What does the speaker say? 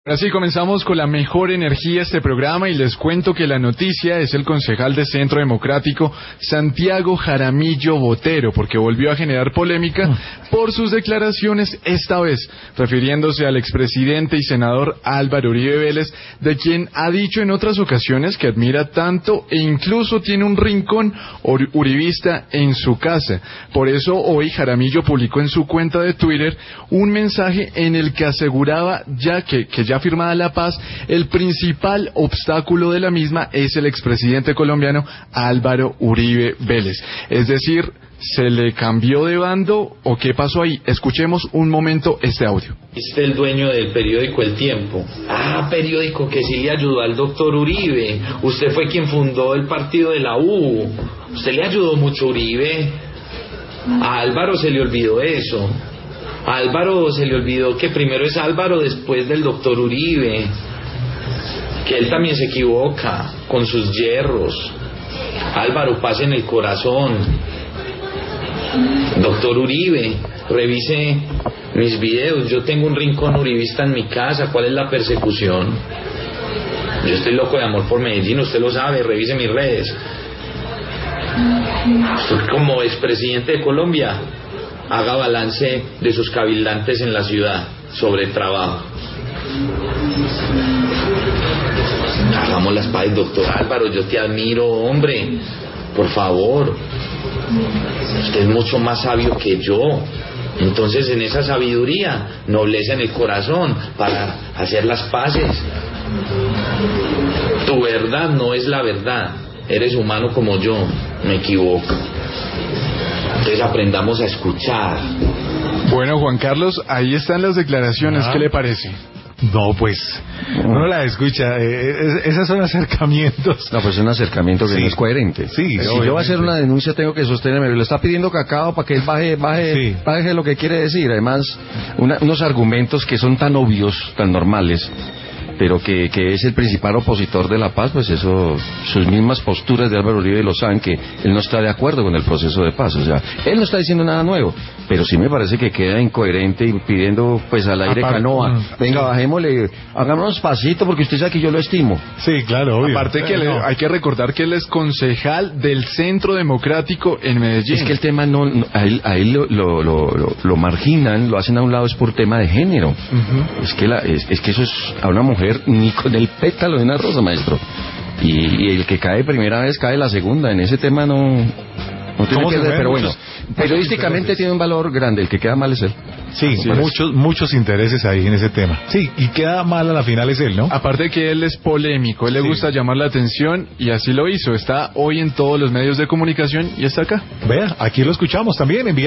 Así comenzamos con la mejor energía de este programa y les cuento que la noticia es el concejal de Centro Democrático Santiago Jaramillo Botero, porque volvió a generar polémica por sus declaraciones, esta vez refiriéndose al expresidente y senador Álvaro Uribe Vélez, de quien ha dicho en otras ocasiones que admira tanto e incluso tiene un rincón uribista en su casa. Por eso hoy Jaramillo publicó en su cuenta de Twitter un mensaje en el que aseguraba que ya firmada la paz, el principal obstáculo de la misma es el expresidente colombiano Álvaro Uribe Vélez. Es decir, ¿se le cambió de bando o qué pasó ahí? Escuchemos un momento este audio. Usted el dueño del periódico El Tiempo. Periódico que sí le ayudó al doctor Uribe. Usted fue quien fundó el partido de la U. Usted le ayudó mucho a Uribe. A Álvaro se le olvidó eso. A Álvaro se le olvidó que primero es Álvaro después del doctor Uribe, que él también se equivoca con sus yerros. Álvaro, pase en el corazón. Doctor Uribe, revise mis videos. Yo tengo un rincón uribista en mi casa. ¿Cuál es la persecución? Yo estoy loco de amor por Medellín, usted lo sabe, revise mis redes. Como expresidente de Colombia, haga balance de sus cabildantes en la ciudad sobre el trabajo. Hagamos las paces, doctor Álvaro, yo te admiro, hombre, por favor. Usted es mucho más sabio que yo. Entonces, en esa sabiduría, nobleza en el corazón para hacer las paces. Tu verdad no es la verdad. Eres humano como yo, me equivoco. Entonces aprendamos a escuchar. Bueno, Juan Carlos, ahí están las declaraciones, ¿qué le parece? No, pues, uno la escucha, esos son acercamientos. No, pues es un acercamiento que no es coherente. Sí, si yo voy a hacer una denuncia tengo que sostenerme. Le está pidiendo cacao para que él baje lo que quiere decir. Además, unos argumentos que son tan obvios, tan normales, pero que es el principal opositor de la paz, pues eso, sus mismas posturas de Álvaro Uribe lo saben, que él no está de acuerdo con el proceso de paz. O sea, él no está diciendo nada nuevo, pero sí me parece que queda incoherente y pidiendo pues al aire canoa. Venga, bajémosle, hagámonos pasito porque usted sabe que yo lo estimo. Sí, claro, obvio. Aparte que hay que recordar que él es concejal del Centro Democrático en Medellín. Es que el tema a él lo marginan, lo hacen a un lado, es por tema de género. Es que eso es a una mujer ni con el pétalo de una rosa, maestro. Y el que cae primera vez cae la segunda. En ese tema no tiene que ver, pero bueno, periodísticamente tiene un valor grande. El que queda mal es él. Sí, muchos intereses ahí en ese tema. Sí, y queda mal a la final es él, ¿no? Aparte que él es polémico, él le gusta llamar la atención y así lo hizo. Está hoy en todos los medios de comunicación y está acá. Vea, aquí lo escuchamos también.